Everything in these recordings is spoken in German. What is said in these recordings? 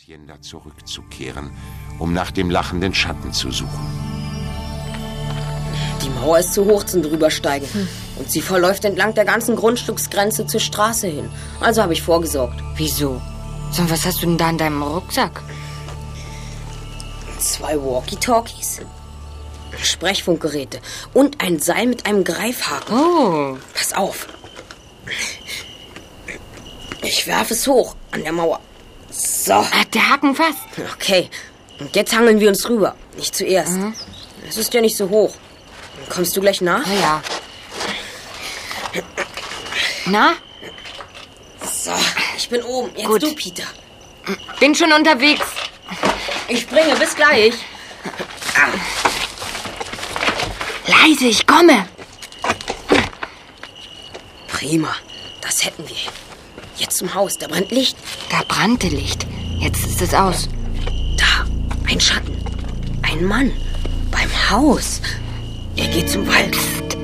Hacienda zurückzukehren, um nach dem lachenden Schatten zu suchen. Die Mauer ist zu hoch zum Drübersteigen. Und sie verläuft entlang der ganzen Grundstücksgrenze zur Straße hin. Also habe ich vorgesorgt. Wieso? So, was hast du denn da in deinem Rucksack? 2 Walkie-Talkies, Sprechfunkgeräte und ein Seil mit einem Greifhaken. Oh. Pass auf. Ich werfe es hoch an der Mauer. So. Hat der Haken fast? Okay. Und jetzt hangeln wir uns rüber. Nicht zuerst. Es ist ja nicht so hoch. Kommst du gleich nach? Na ja. Na? So, ich bin oben. Jetzt Gut. du, Peter. Bin schon unterwegs. Ich springe. Bis gleich. Leise, ich komme. Prima. Das hätten wir. Jetzt zum Haus. Da brennt Licht. Da brannte Licht. Jetzt ist es aus. Da. Ein Schatten. Ein Mann. Beim Haus. Er geht zum Wald.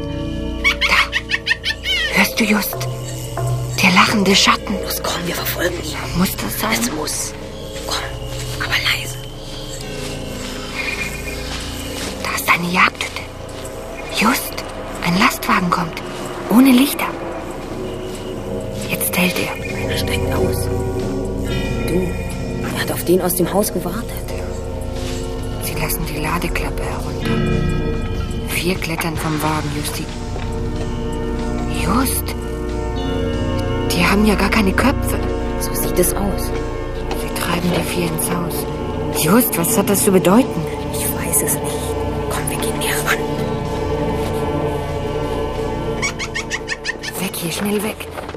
Hörst du, Just? Der lachende Schatten. Los, komm, wir verfolgen ihn. Muss das sein? Es muss. Komm, aber leise. Da ist eine Jagdhütte. Just, ein Lastwagen kommt. Ohne Lichter. Jetzt hält er. Einer steigt aus. Du, er hat auf den aus dem Haus gewartet. Sie lassen die Ladeklappe herunter. 4 klettern vom Wagen, Justi. Just, die haben ja gar keine Köpfe. So sieht es aus. Sie treiben die 4 ins Haus. Just, was hat das zu bedeuten? Ich weiß es nicht. Komm, wir gehen näher ran. Weg hier, schnell weg.